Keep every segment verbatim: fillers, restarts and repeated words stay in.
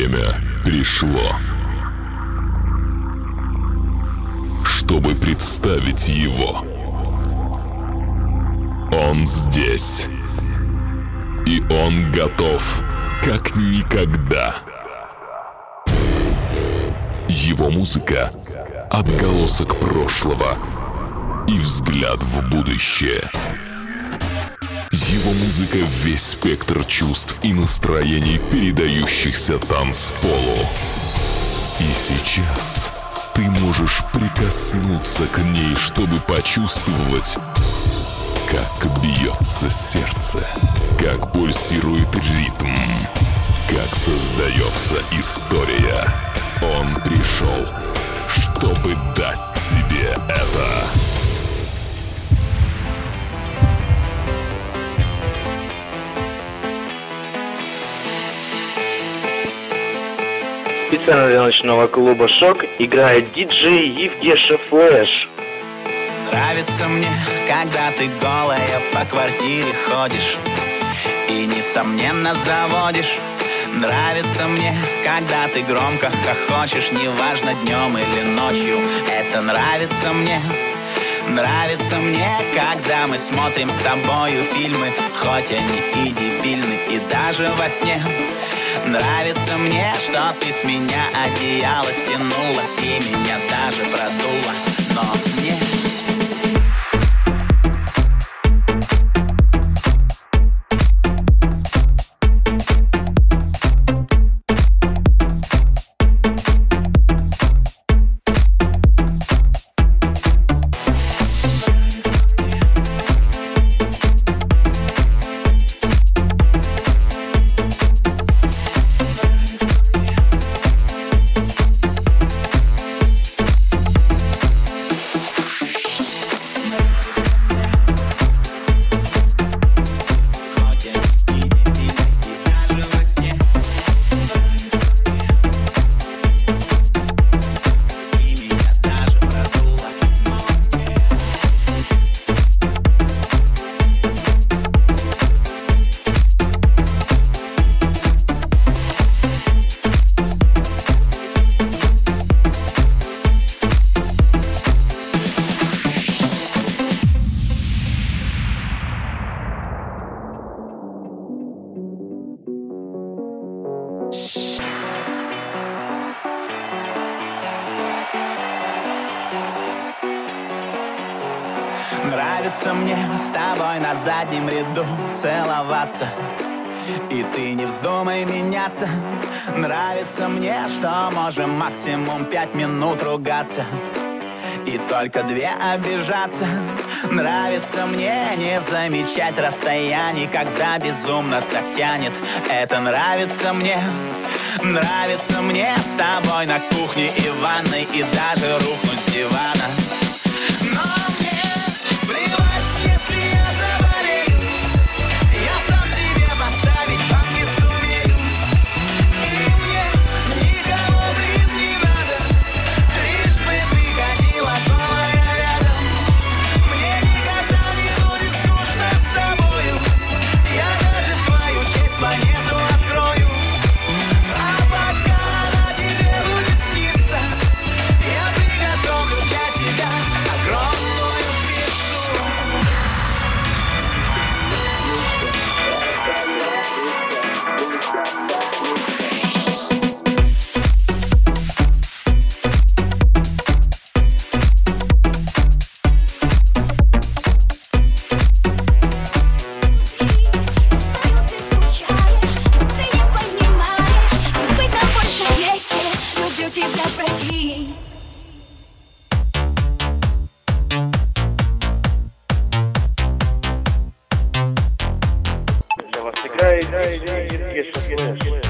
Время пришло, чтобы представить его. Он здесь, и он готов, как никогда. Его музыка — отголосок прошлого и взгляд в будущее. Его музыка — весь спектр чувств и настроений, передающихся танцполу. И сейчас ты можешь прикоснуться к ней, чтобы почувствовать, как бьется сердце, как пульсирует ритм, как создается история. Он пришел, чтобы дать тебе это. Специально для ночного клуба «Шок» играет диджей Евгеша Флэш. Нравится мне, когда ты голая по квартире ходишь и, несомненно, заводишь. Нравится мне, когда ты громко хохочешь, неважно, днем или ночью. Это нравится мне. Нравится мне, когда мы смотрим с тобою фильмы, хоть они и дебильны, и даже во сне. Нравится мне, что ты с меня одеяло стянула и меня даже продула. Но мне... Нравится мне с тобой на заднем ряду целоваться, и ты не вздумай меняться. Нравится мне, что можем максимум пять минут ругаться и только две обижаться. Нравится мне не замечать расстояний, когда безумно так тянет. Это нравится мне. Нравится мне с тобой на кухне и ванной, и даже рухнуть с дивана. Но мне плевать, если я заболею, я сам себе поставить банки сумею. И мне никого, блин, не надо, лишь бы ты ходила голая рядом. Мне никогда не будет скучно с тобою, я даже в твою честь планету открою. А пока она тебе будет сниться, я приготовлю для тебя огромную пиццу. Для вас играет Евгеша Флэш.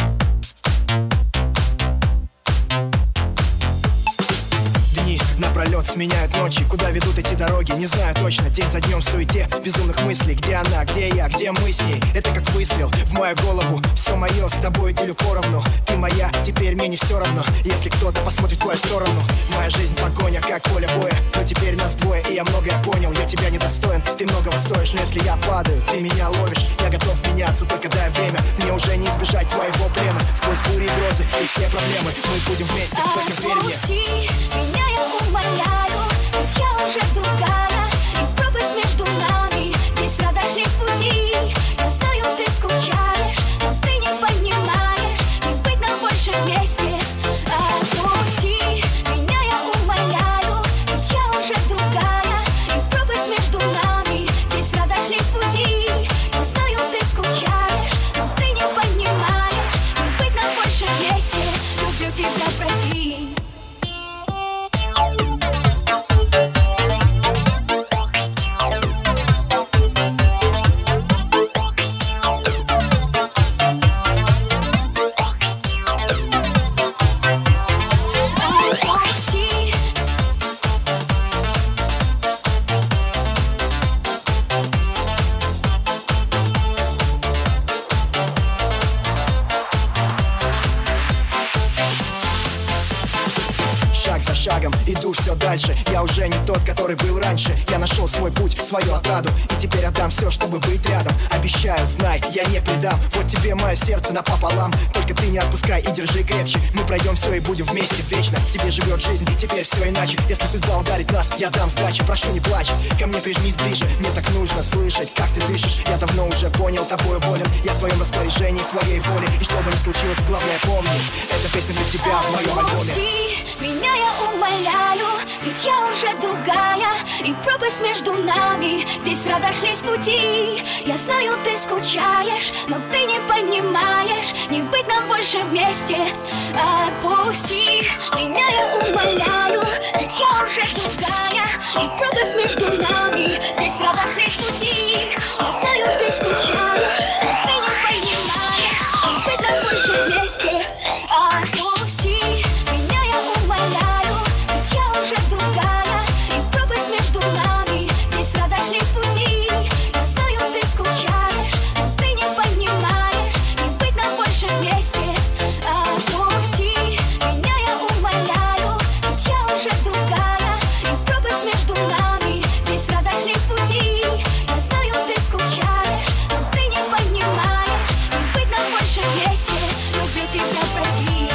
Дни напролет вперед сменяют ночи. Куда ведут эти дороги, не знаю точно. День за днем в суете безумных мыслей. Где она, где я, где мы с ней? Это как выстрел в мою голову. Все мое, с тобой делю поровну. Ты моя, теперь мне не все равно. Если кто-то посмотрит в твою сторону. Моя жизнь погоня, как поле боя. Но теперь нас двое, и я многое понял. Я тебя недостоин, ты многого стоишь. Но если я падаю, ты меня ловишь. Я готов меняться, только дай время. Мне уже не избежать твоего плена. Сквозь бури и грозы и все проблемы мы будем вместе, только верь мне. Отпусти меня, я умоляю, ведь я уже другая. И пропасть между нами, здесь разошлись пути. Я знаю, ты скучаешь, но ты не понимаешь. Не быть нам больше вместе. Отпусти меня, я умоляю, ведь я уже другая. И пропасть между нами, здесь разошлись пути. Я знаю, ты скучаешь, но ты не понимаешь. Не быть нам больше вместе. Люблю тебя, прости. Шагом иду все дальше. Я уже не тот, который был раньше. Я нашел свой путь, свою отраду. И теперь отдам все, чтобы быть рядом. Обещаю, знай, я не предам. Вот тебе мое сердце напополам. Только ты не отпускай и держи крепче. Мы пройдем все и будем вместе вечно. В тебе живет жизнь, теперь все иначе. Если судьба ударит нас, я дам сдачи. Прошу, не плачь, ко мне прижмись ближе. Мне так нужно слышать, как ты дышишь. Я давно уже понял, тобою болен. Я в твоем распоряжении, в твоей воле. И что бы ни случилось, главное помни, эта песня для тебя в моем альбоме. Меня, я умоляю, ведь я уже другая. И пропасть между нами, здесь разошлись пути. Я знаю, ты скучаешь, но ты не понимаешь. Не быть нам больше вместе. Отпусти меня, я умоляю, ведь я уже другая. И пропасть между нами, здесь разошлись пути. Я знаю, ты скучаешь, но ты не понимаешь. Не быть нам больше вместе. Отпусти меня, я умоляю, ведь я уже другая. И пропасть между нами, здесь разошлись пути. Я знаю, ты скучаешь, но ты не понимаешь. Не быть нам больше вместе. Отпусти меня, я умоляю, ведь я уже другая. И пропасть между нами, здесь разошлись пути. Я знаю, ты скучаешь, но ты не понимаешь. Не быть нам больше вместе. Люблю тебя, прости.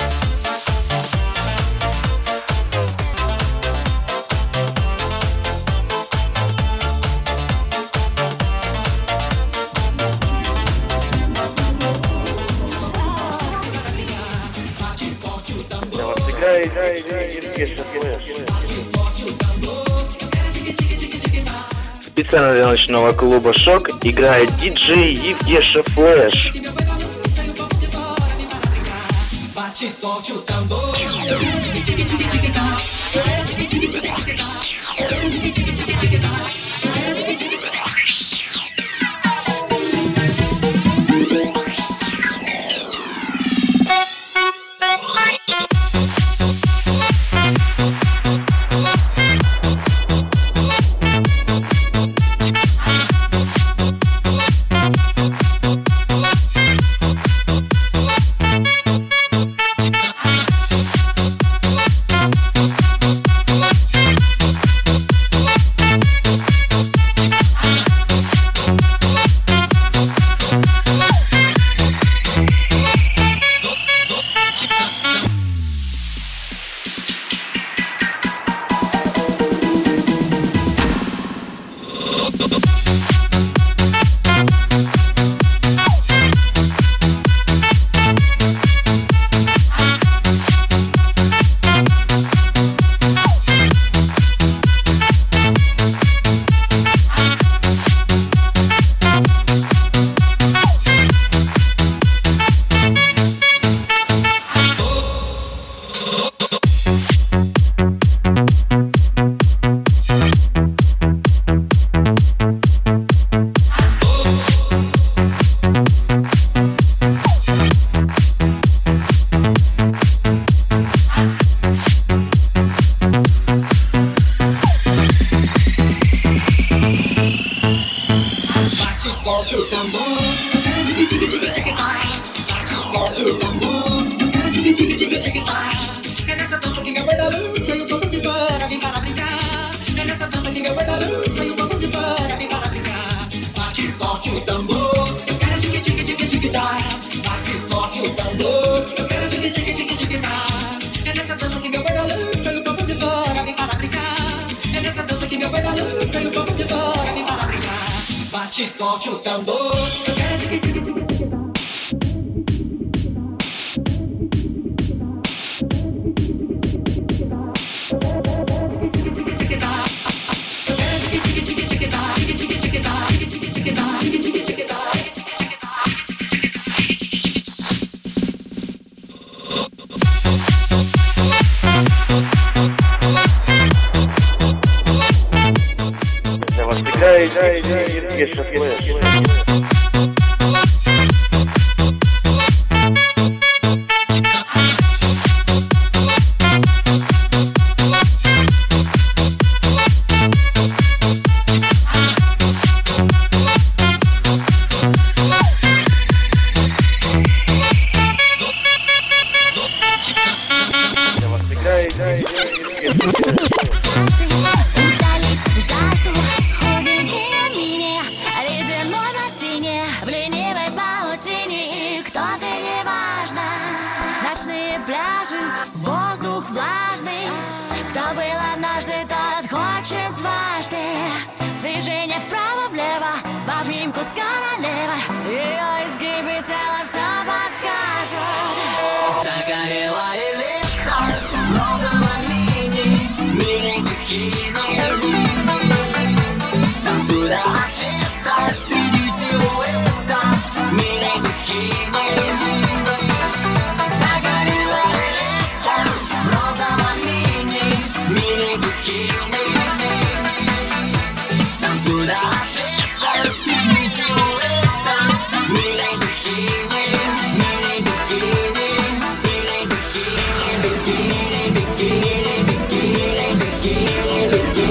Для вас играет Евгеша Флэш. Специально для ночного клуба «Шок» играет диджей Евгеша Флэш. Для вас играет Евгеша Флэш. Воздух влажный. Кто был однажды, тот хочет дважды. Движение вправо-влево, в обнимку с королевой. Ее изгибы тела все подскажут. Загорелое лето, розовое мини, мини-бикини. Танцуй до рассвета среди силуэтов мини-бикини. Танцуй до рассвета среди силуэтов мини-бикини, мини-бикини, мини-бикини, бикини, бикини, бикини,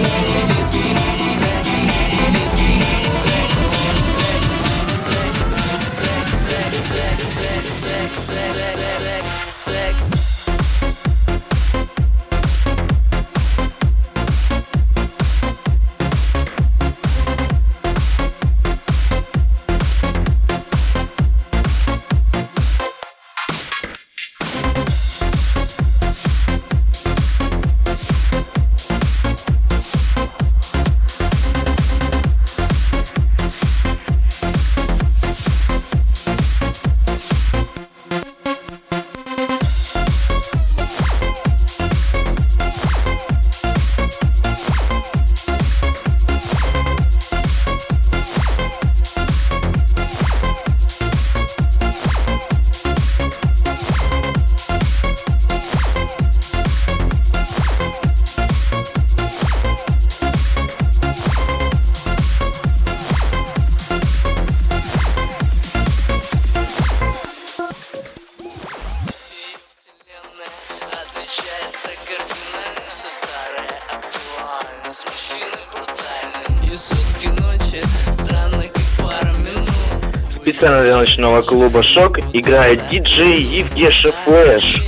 Специально для ночного клуба «Шок» играет диджей Евгеша Флэш.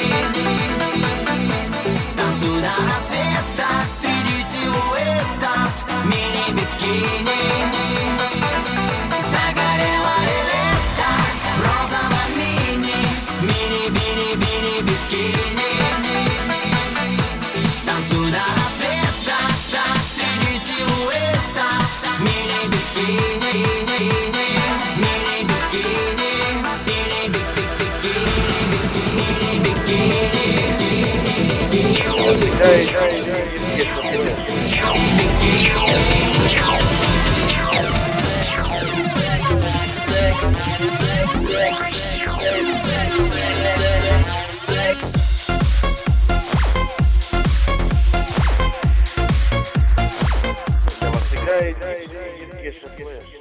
Танцуй до рассвета среди силуэтов Играет Евгений Флэш.